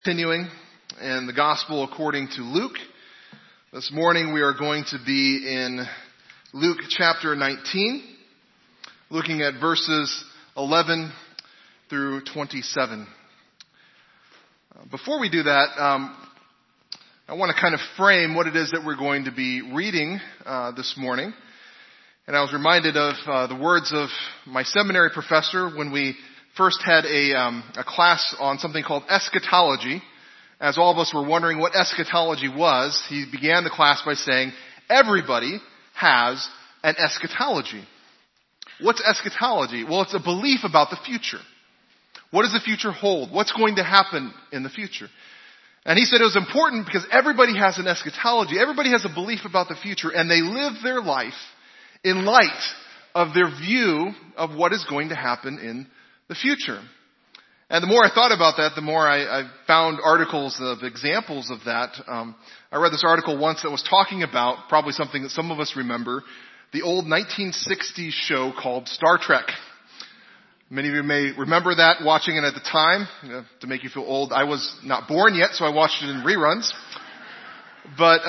Continuing in the Gospel according to Luke. This morning we are going to be in Luke chapter 19, looking at verses 11 through 27. Before we do that, I want to kind of frame what it is that we're going to be reading this morning. And I was reminded of the words of my seminary professor when we first had a class on something called eschatology. As all of us were wondering what eschatology was, he began the class by saying, everybody has an eschatology. What's eschatology? Well, it's a belief about the future. What does the future hold? What's going to happen in the future? And he said it was important because everybody has an eschatology. Everybody has a belief about the future, and they live their life in light of their view of what is going to happen in the future. And the more I thought about that, the more I found articles of examples of that. I read this article once that was talking about probably something that some of us remember, the old 1960s show called Star Trek. Many of you may remember that, watching it at the time. To make you feel old, I was not born yet, so I watched it in reruns. But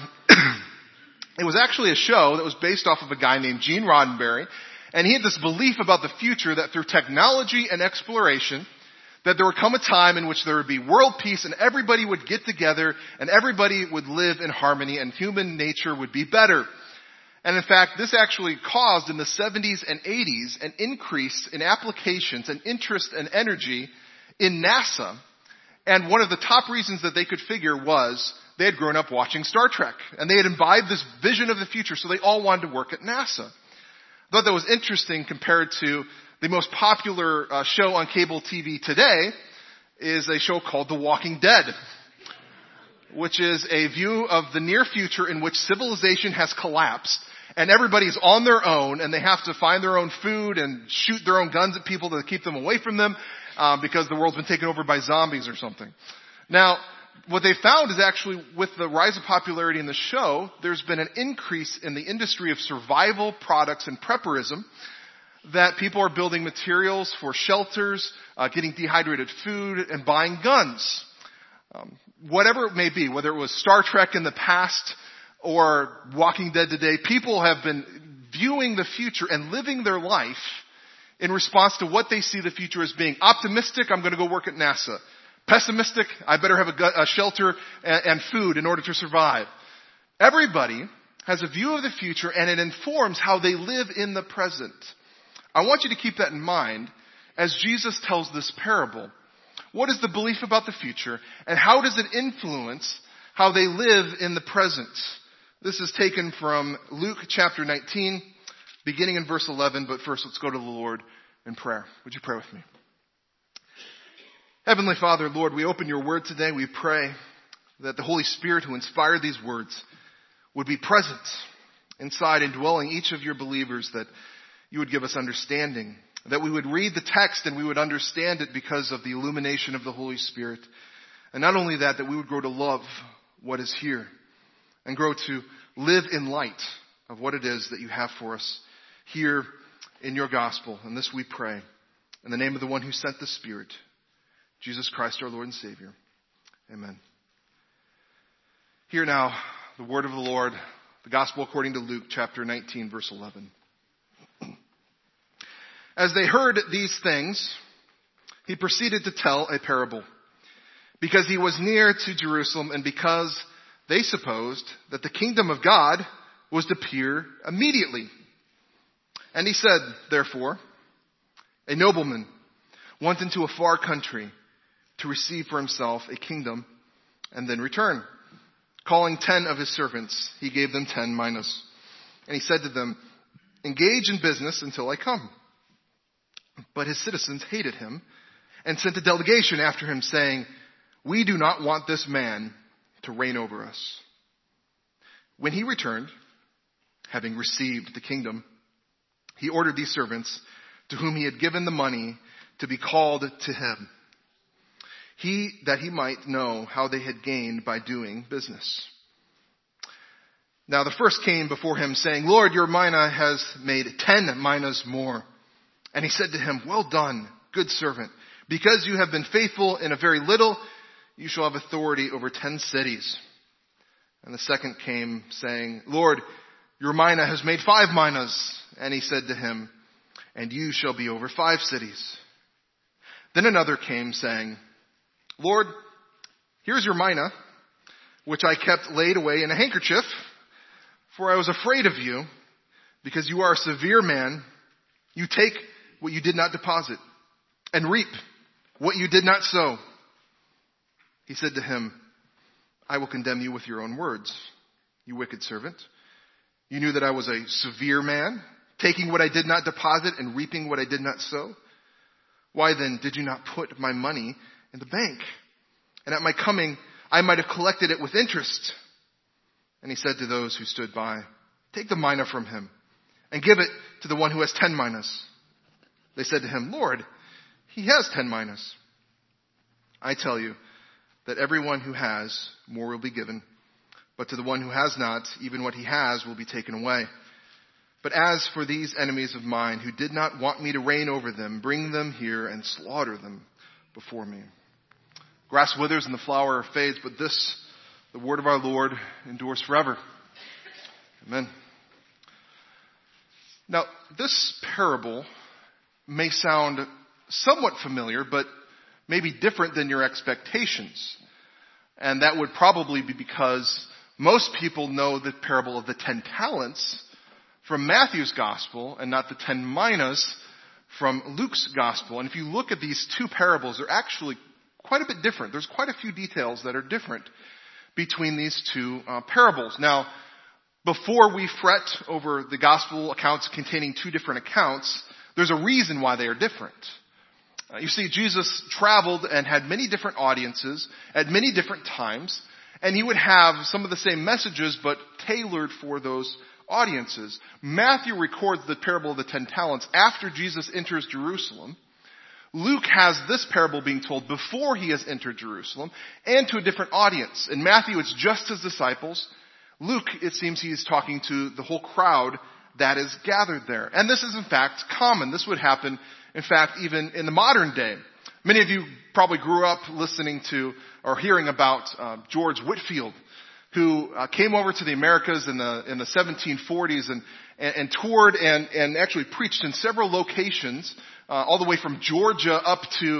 it was actually a show that was based off of a guy named Gene Roddenberry. And he had this belief about the future that through technology and exploration, that there would come a time in which there would be world peace and everybody would get together and everybody would live in harmony and human nature would be better. And in fact, this actually caused in the 70s and 80s an increase in applications and interest and energy in NASA. And one of the top reasons that they could figure was they had grown up watching Star Trek and they had imbibed this vision of the future, so they all wanted to work at NASA. I thought that was interesting compared to the most popular show on cable TV today is a show called The Walking Dead, which is a view of the near future in which civilization has collapsed and everybody's on their own and they have to find their own food and shoot their own guns at people to keep them away from them because the world's been taken over by zombies or something. Now, what they found is actually with the rise of popularity in the show, there's been an increase in the industry of survival products and prepperism, that people are building materials for shelters, getting dehydrated food, and buying guns. Whatever it may be, whether it was Star Trek in the past or Walking Dead today, people have been viewing the future and living their life in response to what they see the future as being. Optimistic, I'm going to go work at NASA. Pessimistic, I better have a shelter and food in order to survive. Everybody has a view of the future and it informs how they live in the present. I want you to keep that in mind as Jesus tells this parable. What is the belief about the future and how does it influence how they live in the present? This is taken from Luke chapter 19, beginning in verse 11, but first let's go to the Lord in prayer. Would you pray with me? Heavenly Father, Lord, we open your word today. We pray that the Holy Spirit who inspired these words would be present inside and dwelling each of your believers, that you would give us understanding, that we would read the text and we would understand it because of the illumination of the Holy Spirit. And not only that, that we would grow to love what is here and grow to live in light of what it is that you have for us here in your gospel. And this we pray in the name of the one who sent the Spirit, Jesus Christ, our Lord and Savior. Amen. Hear now the word of the Lord, the gospel according to Luke chapter 19, verse 11. As they heard these things, he proceeded to tell a parable, because he was near to Jerusalem and because they supposed that the kingdom of God was to appear immediately. And he said, therefore, a nobleman went into a far country to receive for himself a kingdom and then return. Calling 10 of his servants, he gave them 10 minas. And he said to them, engage in business until I come. But his citizens hated him and sent a delegation after him saying, we do not want this man to reign over us. When he returned, having received the kingdom, he ordered these servants to whom he had given the money to be called to him, that he might know how they had gained by doing business. Now the first came before him saying, Lord, your mina has made 10 minas more. And he said to him, well done, good servant. Because you have been faithful in a very little, you shall have authority over 10 cities. And the second came, saying, Lord, your mina has made 5 minas. And he said to him, and you shall be over 5 cities. Then another came, saying, Lord, here's your mina, which I kept laid away in a handkerchief, for I was afraid of you, because you are a severe man. You take what you did not deposit, and reap what you did not sow. He said to him, I will condemn you with your own words, you wicked servant. You knew that I was a severe man, taking what I did not deposit and reaping what I did not sow. Why then did you not put my money in the bank? And at my coming, I might have collected it with interest. And he said to those who stood by, take the mina from him and give it to the one who has 10 minas. They said to him, Lord, he has 10 minas. I tell you that everyone who has, more will be given. But to the one who has not, even what he has will be taken away. But as for these enemies of mine who did not want me to reign over them, bring them here and slaughter them before me. Grass withers and the flower fades, but this, the word of our Lord, endures forever. Amen. Now, this parable may sound somewhat familiar, but maybe different than your expectations. And that would probably be because most people know the parable of the 10 talents from Matthew's gospel and not the 10 minas from Luke's gospel. And if you look at these two parables, they're actually quite a bit different. There's quite a few details that are different between these two parables. Now, before we fret over the gospel accounts containing two different accounts, there's a reason why they are different. You see, Jesus traveled and had many different audiences at many different times, and he would have some of the same messages, but tailored for those audiences. Matthew records the parable of the 10 talents after Jesus enters Jerusalem. Luke has this parable being told before he has entered Jerusalem and to a different audience. In Matthew, it's just his disciples. Luke, it seems he is talking to the whole crowd that is gathered there. And this is in fact common. This would happen, in fact, even in the modern day. Many of you probably grew up listening to or hearing about George Whitefield, who came over to the Americas in the 1740s and toured and actually preached in several locations, all the way from Georgia up to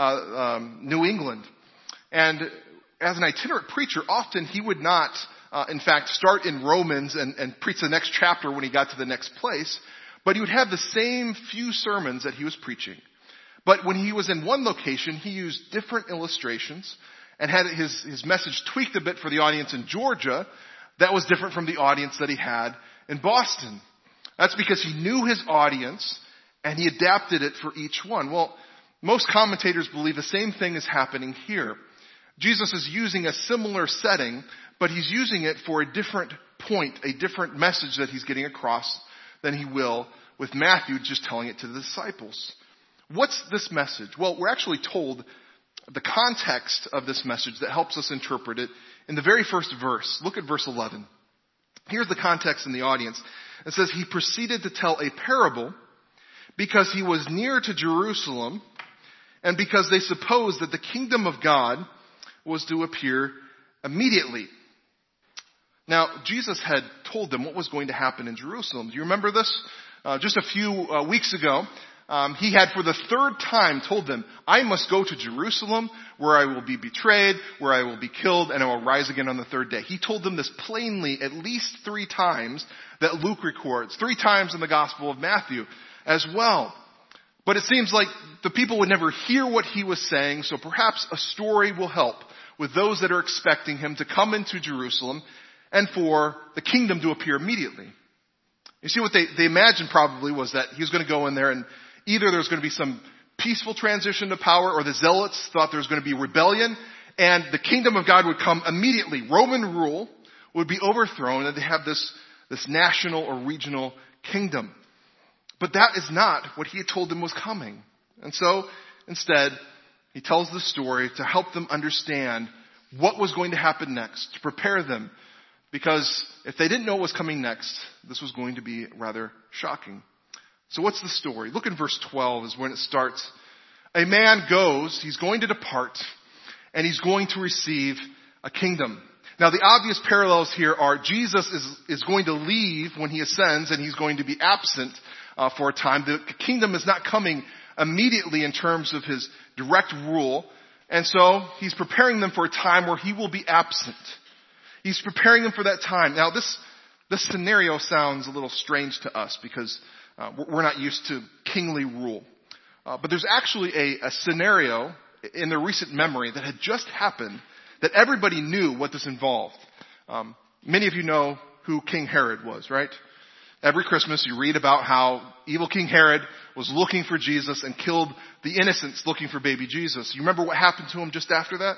New England. And as an itinerant preacher, often he would not, in fact, start in Romans and preach the next chapter when he got to the next place, but he would have the same few sermons that he was preaching. But when he was in one location, he used different illustrations and had his message tweaked a bit for the audience in Georgia that was different from the audience that he had in Boston. That's because he knew his audience and he adapted it for each one. Well, most commentators believe the same thing is happening here. Jesus is using a similar setting, but he's using it for a different point, a different message that he's getting across than he will with Matthew just telling it to the disciples. What's this message? Well, we're actually told the context of this message that helps us interpret it in the very first verse. Look at verse 11. Here's the context in the audience. It says, he proceeded to tell a parable because he was near to Jerusalem and because they supposed that the kingdom of God was to appear immediately. Now, Jesus had told them what was going to happen in Jerusalem. Do you remember this? Just a few weeks ago, he had for the third time told them, I must go to Jerusalem where I will be betrayed, where I will be killed, and I will rise again on the third day. He told them this plainly at least 3 times that Luke records, 3 times in the Gospel of Matthew as well. But it seems like the people would never hear what he was saying, so perhaps a story will help with those that are expecting him to come into Jerusalem and for the kingdom to appear immediately. You see, what they imagined probably was that he was going to go in there and either there was going to be some peaceful transition to power, or the zealots thought there was going to be rebellion, and the kingdom of God would come immediately. Roman rule would be overthrown, and they have this national or regional kingdom. But that is not what he had told them was coming. And so, instead, he tells the story to help them understand what was going to happen next, to prepare them. Because if they didn't know what was coming next, this was going to be rather shocking. So what's the story? Look in verse 12 is when it starts. A man goes, he's going to depart, and he's going to receive a kingdom. Now the obvious parallels here are Jesus is going to leave when he ascends, and he's going to be absent for a time. The kingdom is not coming immediately in terms of his direct rule, and so he's preparing them for a time where he will be absent. He's preparing them for that time. Now this scenario sounds a little strange to us because we're not used to kingly rule. But there's actually a scenario in the recent memory that had just happened that everybody knew what this involved. Many of you know who King Herod was, right? Every Christmas you read about how evil King Herod was looking for Jesus and killed the innocents looking for baby Jesus. You remember what happened to him just after that?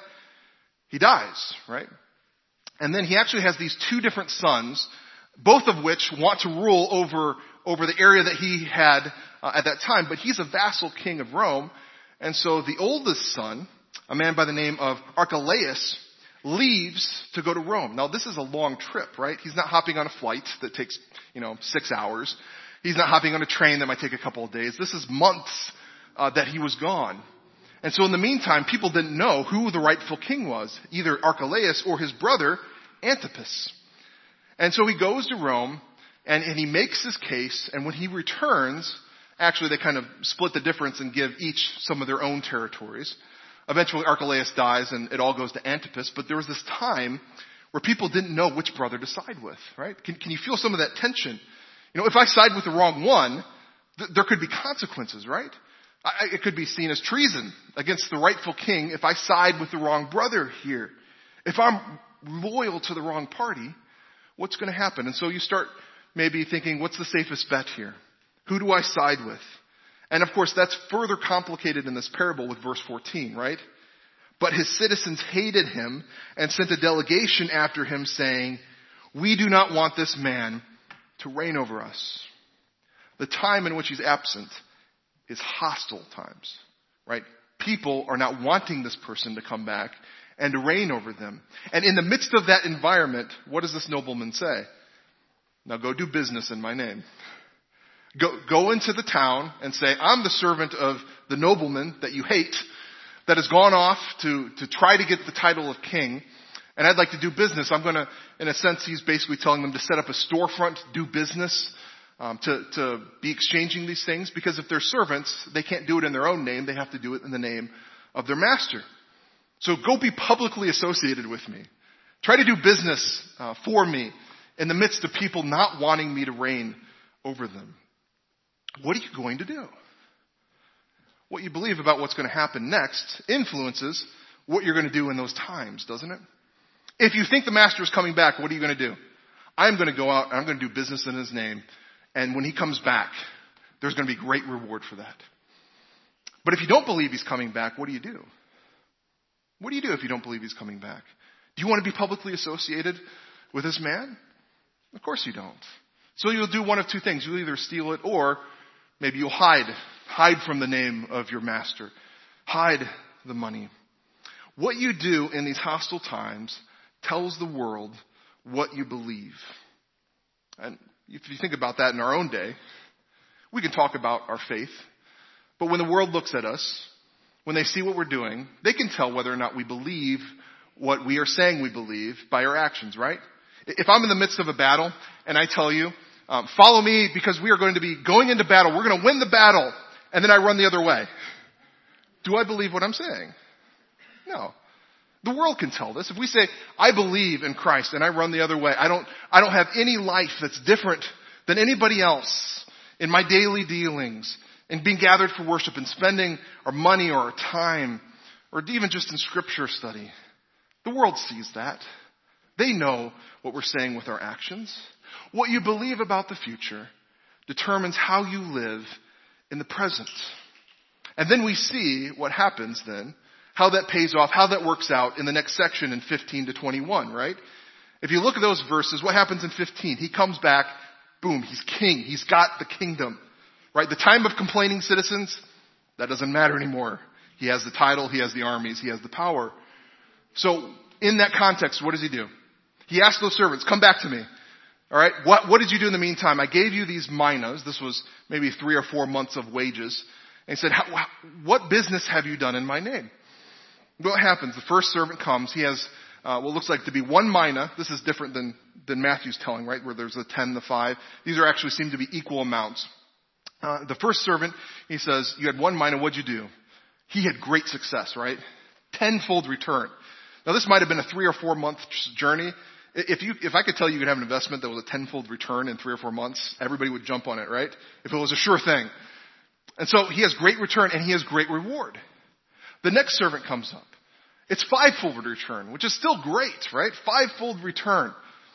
He dies, right? And then he actually has these two different sons, both of which want to rule over the area that he had at that time. But he's a vassal king of Rome. And so the oldest son, a man by the name of Archelaus, leaves to go to Rome. Now this is a long trip, right? He's not hopping on a flight that takes, 6 hours. He's not hopping on a train that might take a couple of days. This is months that he was gone. And so in the meantime, people didn't know who the rightful king was, either Archelaus or his brother Antipas. And so he goes to Rome and he makes his case, and when he returns, actually they kind of split the difference and give each some of their own territories. Eventually Archelaus dies and it all goes to Antipas, but there was this time where people didn't know which brother to side with, right? Can you feel some of that tension? If I side with the wrong one, there could be consequences, right? It could be seen as treason against the rightful king if I side with the wrong brother here. If I'm loyal to the wrong party, what's going to happen? And so you start maybe thinking, what's the safest bet here? Who do I side with? And of course, that's further complicated in this parable with verse 14, right? But his citizens hated him and sent a delegation after him saying, "We do not want this man to reign over us." The time in which he's absent is hostile times, right? People are not wanting this person to come back and to reign over them. And in the midst of that environment, what does this nobleman say? "Now go do business in my name." Go into the town and say, "I'm the servant of the nobleman that you hate, that has gone off to try to get the title of king, and I'd like to do business." I'm going to, in a sense, he's basically telling them to set up a storefront, do business, to be exchanging these things, because if they're servants, they can't do it in their own name. They have to do it in the name of their master. So go be publicly associated with me. Try to do business for me in the midst of people not wanting me to reign over them. What are you going to do? What you believe about what's going to happen next influences what you're going to do in those times, doesn't it? If you think the master is coming back, what are you going to do? I'm going to go out and I'm going to do business in his name. And when he comes back, there's going to be great reward for that. But if you don't believe he's coming back, what do you do? What do you do if you don't believe he's coming back? Do you want to be publicly associated with this man? Of course you don't. So you'll do one of two things. You'll either steal it, or maybe you'll hide from the name of your master. Hide the money. What you do in these hostile times tells the world what you believe. And if you think about that in our own day, we can talk about our faith. But when the world looks at us, when they see what we're doing, they can tell whether or not we believe what we are saying we believe by our actions, right? If I'm in the midst of a battle and I tell you, follow me because we are going to be going into battle, we're going to win the battle, and then I run the other way, do I believe what I'm saying? No. The world can tell this. If we say, I believe in Christ and I run the other way, I don't have any life that's different than anybody else in my daily dealings, in being gathered for worship and spending our money or our time, or even just in scripture study. The world sees that. They know what we're saying with our actions. What you believe about the future determines how you live in the present. And then we see what happens then, how that pays off, how that works out in the next section in 15 to 21, right? If you look at those verses, what happens in 15? He comes back, boom, he's king. He's got the kingdom, right? The time of complaining citizens, that doesn't matter anymore. He has the title, he has the armies, he has the power. So in that context, what does he do? He asks those servants, come back to me. All right, what did you do in the meantime? I gave you these minas. This was maybe 3 or 4 months of wages. And he said, what business have you done in my name? What happens? The first servant comes. He has what looks like to be 1 mina. This is different than Matthew's telling, right? Where there's the 10, the 5. These are actually seem to be equal amounts. The first servant, he says, you had 1 mina. What'd you do? He had great success, right? 10-fold return. Now this might have been a 3 or 4 month journey. If I could tell you could have an investment that was a 10-fold return in 3 or 4 months, everybody would jump on it, right? If it was a sure thing. And so he has great return and he has great reward. The next servant comes up. It's 5-fold return, which is still great, right? 5-fold return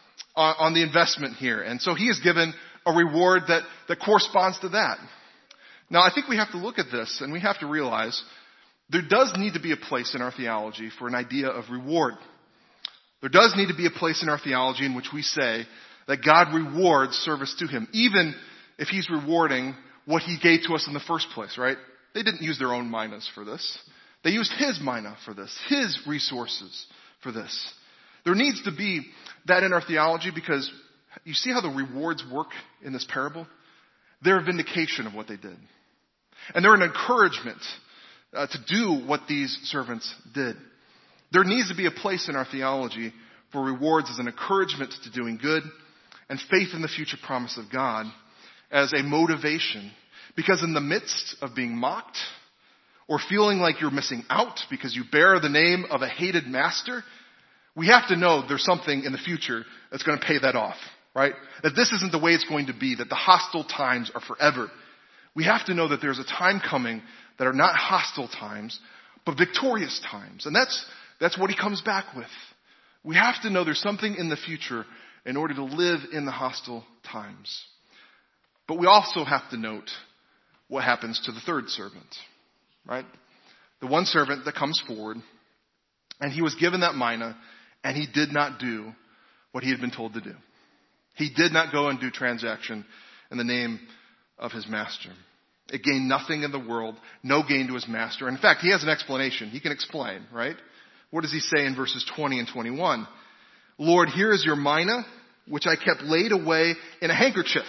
on the investment here. And so he is given a reward that corresponds to that. Now I think we have to look at this and we have to realize there does need to be a place in our theology for an idea of reward. There does need to be a place in our theology in which we say that God rewards service to him, even if he's rewarding what he gave to us in the first place, right? They didn't use their own minas for this. They used his mina for this, his resources for this. There needs to be that in our theology because you see how the rewards work in this parable? They're a vindication of what they did. And they're an encouragement to do what these servants did. There needs to be a place in our theology for rewards as an encouragement to doing good and faith in the future promise of God as a motivation. Because in the midst of being mocked or feeling like you're missing out because you bear the name of a hated master, we have to know there's something in the future that's going to pay that off, right? That this isn't the way it's going to be, that the hostile times are forever. We have to know that there's a time coming that are not hostile times, but victorious times. And that's what he comes back with. We have to know there's something in the future in order to live in the hostile times. But we also have to note what happens to the third servant, right? The one servant that comes forward, and he was given that mina, and he did not do what he had been told to do. He did not go and do transaction in the name of his master. It gained nothing in the world, no gain to his master. In fact, he has an explanation. He can explain, right? What does he say in verses 20 and 21? Lord, here is your mina, which I kept laid away in a handkerchief.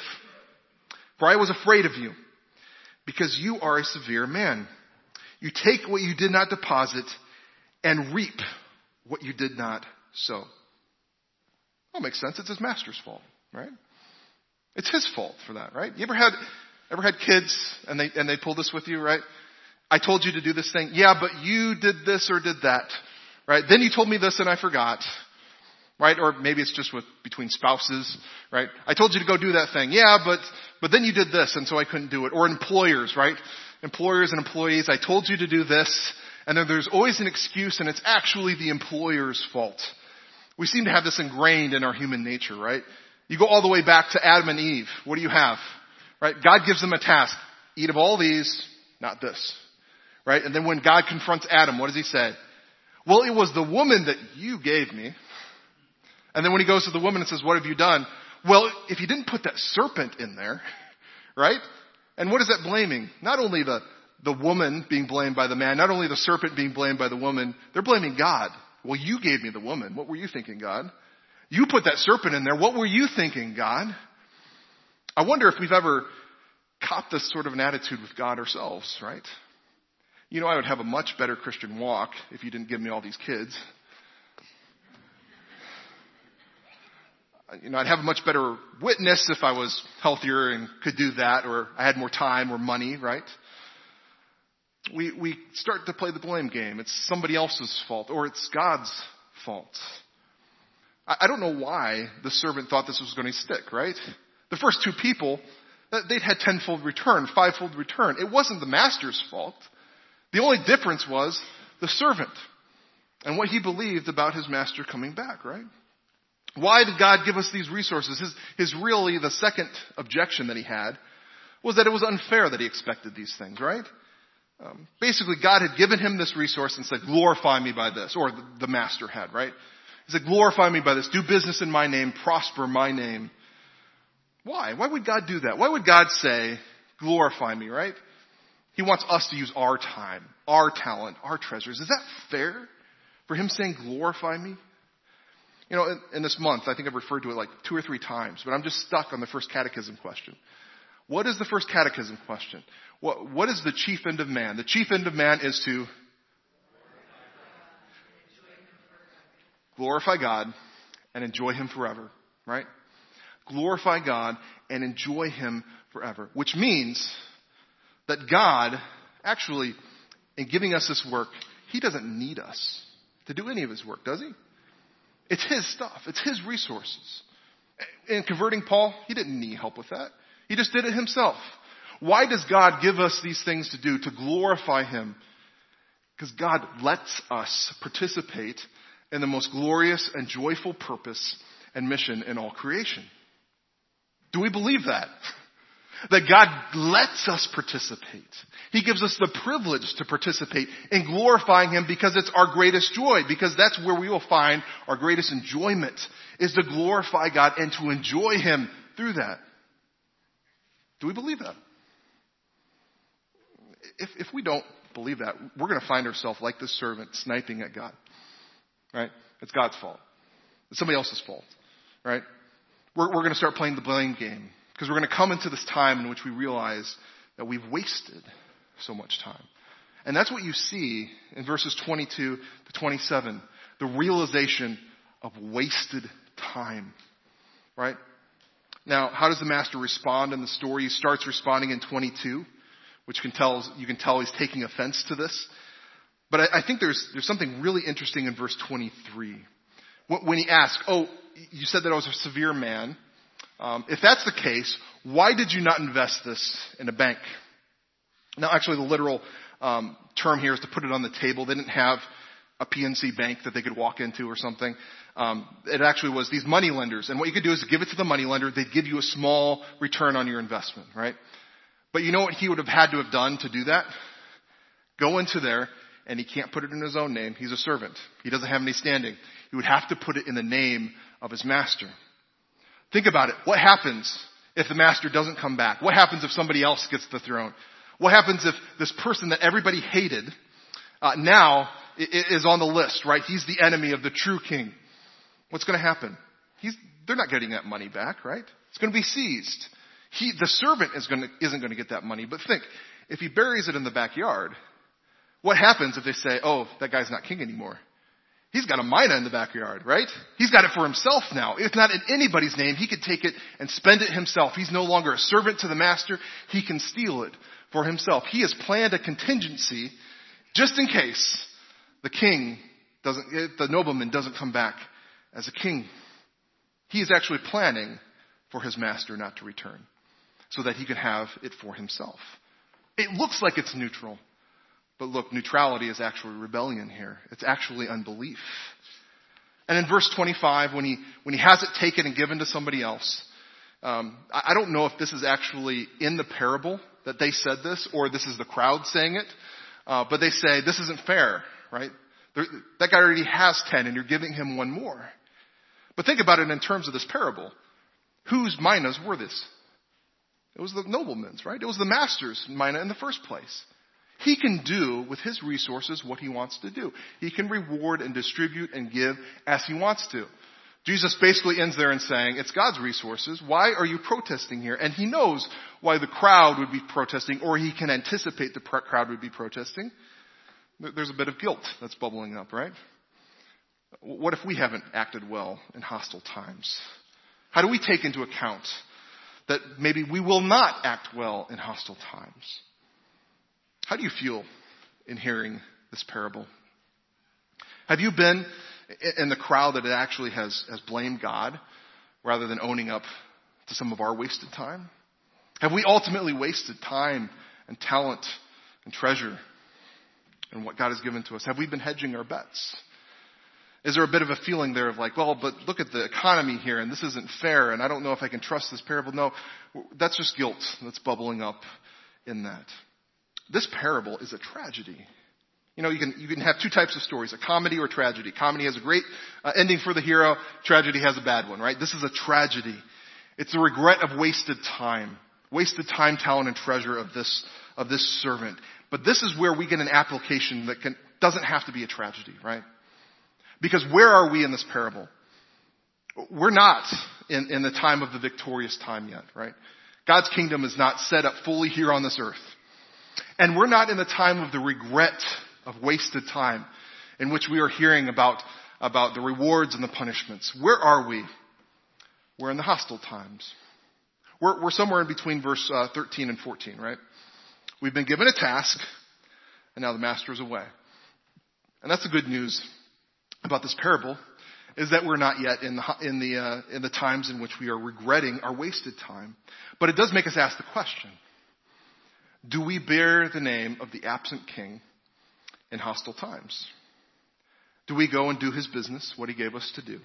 For I was afraid of you, because you are a severe man. You take what you did not deposit and reap what you did not sow. That makes sense. It's his master's fault, right? It's his fault for that, right? You ever had kids and they pull this with you, right? I told you to do this thing. Yeah, but you did this or did that, right? Then you told me this and I forgot, right? Or maybe it's just between spouses, right? I told you to go do that thing. Yeah, but then you did this and so I couldn't do it. Or employers, right? Employers and employees, I told you to do this, and then there's always an excuse and it's actually the employer's fault. We seem to have this ingrained in our human nature, right? You go all the way back to Adam and Eve. What do you have? Right? God gives them a task. Eat of all these, not this. Right? And then when God confronts Adam, what does he say? Well, it was the woman that you gave me. And then when he goes to the woman and says, what have you done? Well, if you didn't put that serpent in there, right? And what is that blaming? Not only the woman being blamed by the man, not only the serpent being blamed by the woman, they're blaming God. Well, you gave me the woman. What were you thinking, God? You put that serpent in there. What were you thinking, God? I wonder if we've ever caught this sort of an attitude with God ourselves, right? You know, I would have a much better Christian walk if you didn't give me all these kids. You know, I'd have a much better witness if I was healthier and could do that, or I had more time or money, right? We start to play the blame game. It's somebody else's fault, or it's God's fault. I don't know why the servant thought this was going to stick, right? The first two people, they'd had 10-fold return, 5-fold return. It wasn't the master's fault. The only difference was the servant and what he believed about his master coming back, right? Why did God give us these resources? His really, the second objection that he had was that it was unfair that he expected these things, right? Basically, God had given him this resource and said, glorify me by this, or the master had, right? He said, glorify me by this, do business in my name, prosper my name. Why? Why would God do that? Why would God say, glorify me, right? He wants us to use our time, our talent, our treasures. Is that fair for him saying, glorify me? You know, in this month, I think I've referred to it like 2 or 3 times, but I'm just stuck on the first catechism question. What is the first catechism question? What is the chief end of man? The chief end of man is to glorify God and enjoy him forever, right? Glorify God and enjoy him forever, which means that God, actually, in giving us this work, he doesn't need us to do any of his work, does he? It's his stuff. It's his resources. In converting Paul, he didn't need help with that. He just did it himself. Why does God give us these things to do? To glorify him. Because God lets us participate in the most glorious and joyful purpose and mission in all creation. Do we believe that? That God lets us participate. He gives us the privilege to participate in glorifying him because it's our greatest joy. Because that's where we will find our greatest enjoyment, is to glorify God and to enjoy him through that. Do we believe that? If we don't believe that, we're going to find ourselves like this servant sniping at God. Right? It's God's fault. It's somebody else's fault. Right? We're going to start playing the blame game. Because we're going to come into this time in which we realize that we've wasted so much time. And that's what you see in verses 22 to 27. The realization of wasted time. Right? Now, how does the master respond in the story? He starts responding in 22, which you can tell he's taking offense to this. But I think there's something really interesting in verse 23. When he asks, oh, you said that I was a severe man. If that's the case, why did you not invest this in a bank? Now, actually, the literal term here is to put it on the table. They didn't have a PNC bank that they could walk into or something. It actually was these money lenders. And what you could do is give it to the money lender. They'd give you a small return on your investment, right? But you know what he would have had to have done to do that? Go into there, and he can't put it in his own name. He's a servant. He doesn't have any standing. He would have to put it in the name of his master. Think about it. What happens if the master doesn't come back? What happens if somebody else gets the throne? What happens if this person that everybody hated now is on the list, right? He's the enemy of the true king. What's going to happen? They're not getting that money back, right? It's going to be seized. The servant isn't going to get that money. But think, if he buries it in the backyard, what happens if they say, oh, that guy's not king anymore? He's got a mina in the backyard, right? He's got it for himself now. It's not in anybody's name. He could take it and spend it himself. He's no longer a servant to the master. He can steal it for himself. He has planned a contingency just in case the nobleman doesn't come back as a king. He is actually planning for his master not to return so that he can have it for himself. It looks like it's neutral. But look, neutrality is actually rebellion here. It's actually unbelief. And in verse 25, when he has it taken and given to somebody else, I don't know if this is actually in the parable that they said this, or this is the crowd saying it. But they say, this isn't fair, right? That guy already has 10 and you're giving him one more. But think about it in terms of this parable. Whose minas were this? It was the nobleman's, right? It was the master's mina in the first place. He can do with his resources what he wants to do. He can reward and distribute and give as he wants to. Jesus basically ends there in saying, it's God's resources. Why are you protesting here? And he knows why the crowd would be protesting, or he can anticipate the crowd would be protesting. There's a bit of guilt that's bubbling up, right? What if we haven't acted well in hostile times? How do we take into account that maybe we will not act well in hostile times? How do you feel in hearing this parable? Have you been in the crowd that actually has blamed God rather than owning up to some of our wasted time? Have we ultimately wasted time and talent and treasure in what God has given to us? Have we been hedging our bets? Is there a bit of a feeling there of like, well, but look at the economy here and this isn't fair and I don't know if I can trust this parable? No, that's just guilt that's bubbling up in that. This parable is a tragedy. You know, you can have two types of stories, a comedy or tragedy. Comedy has a great ending for the hero. Tragedy has a bad one, right? This is a tragedy. It's the regret of wasted time, talent, and treasure of this servant. But this is where we get an application that doesn't have to be a tragedy, right? Because where are we in this parable? We're not in the time of the victorious time yet, right? God's kingdom is not set up fully here on this earth. And we're not in the time of the regret of wasted time in which we are hearing about about the rewards and the punishments. Where are we? We're in the hostile times. We're somewhere in between verse 13 and 14, right? We've been given a task, and now the master is away. And that's the good news about this parable, is that we're not yet in the times in which we are regretting our wasted time. But it does make us ask the question, do we bear the name of the absent king in hostile times? Do we go and do his business, what he gave us to do?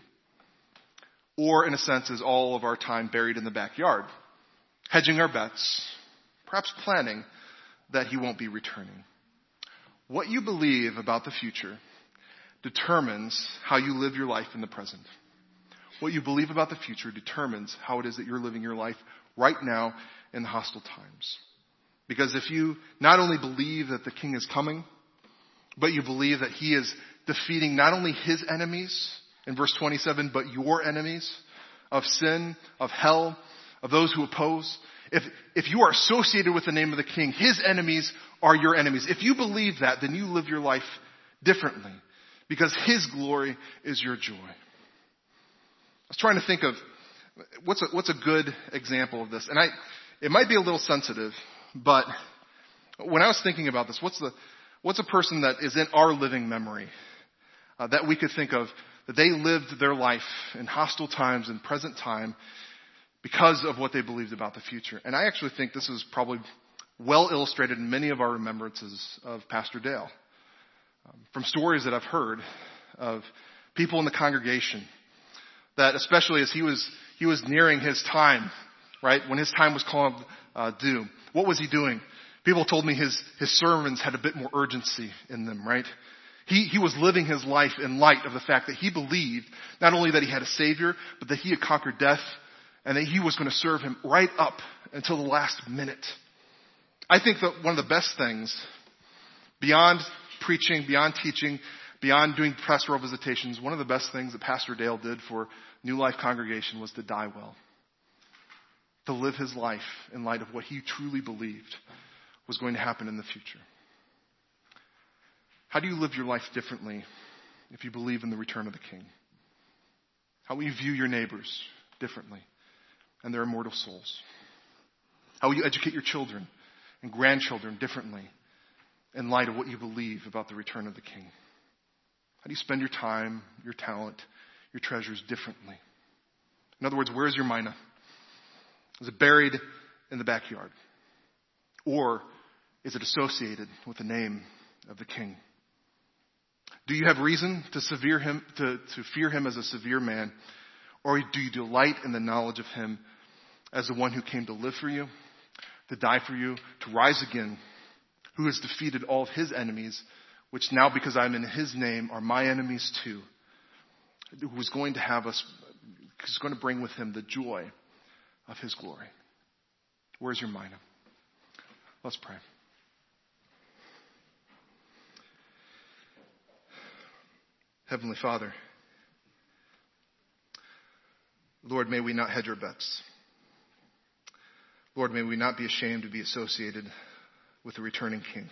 Or, in a sense, is all of our time buried in the backyard, hedging our bets, perhaps planning that he won't be returning? What you believe about the future determines how you live your life in the present. What you believe about the future determines how it is that you're living your life right now in the hostile times. Because if you not only believe that the king is coming, but you believe that he is defeating not only his enemies, in verse 27, but your enemies of sin, of hell, of those who oppose. If you are associated with the name of the king, his enemies are your enemies. If you believe that, then you live your life differently because his glory is your joy. I was trying to think of what's a good example of this. And it might be a little sensitive, but when I was thinking about this, what's a person that is in our living memory that we could think of that they lived their life in hostile times and present time because of what they believed about the future? And I actually think this is probably well illustrated in many of our remembrances of Pastor Dale. From stories that I've heard of people in the congregation that, especially as he was nearing his time, right, when his time was called due, what was he doing? People told me his sermons had a bit more urgency in them, right? He was living his life in light of the fact that he believed not only that he had a Savior, but that he had conquered death and that he was going to serve him right up until the last minute. I think that one of the best things, beyond preaching, beyond teaching, beyond doing pastoral visitations, one of the best things that Pastor Dale did for New Life Congregation was to die well. To live his life in light of what he truly believed was going to happen in the future. How do you live your life differently if you believe in the return of the King? How will you view your neighbors differently and their immortal souls? How will you educate your children and grandchildren differently in light of what you believe about the return of the King? How do you spend your time, your talent, your treasures differently? In other words, where is your mina? Is it buried in the backyard? Or is it associated with the name of the King? Do you have reason to fear him as a severe man? Or do you delight in the knowledge of him as the one who came to live for you, to die for you, to rise again, who has defeated all of his enemies, which now because I'm in his name are my enemies too, who is going to bring with him the joy of his glory? Where's your mina? Let's pray. Heavenly Father, Lord, may we not hedge our bets. Lord, may we not be ashamed to be associated with the returning King.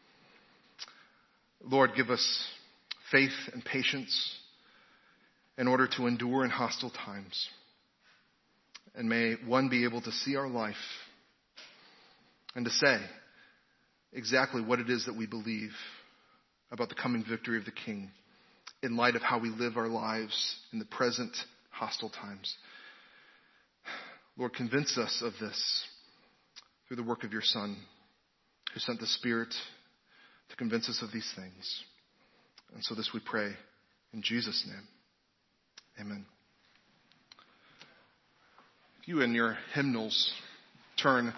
Lord, give us faith and patience in order to endure in hostile times. And may one be able to see our life and to say exactly what it is that we believe about the coming victory of the King in light of how we live our lives in the present hostile times. Lord, convince us of this through the work of your Son, who sent the Spirit to convince us of these things. And so this we pray in Jesus' name. Amen. If you in your hymnals turn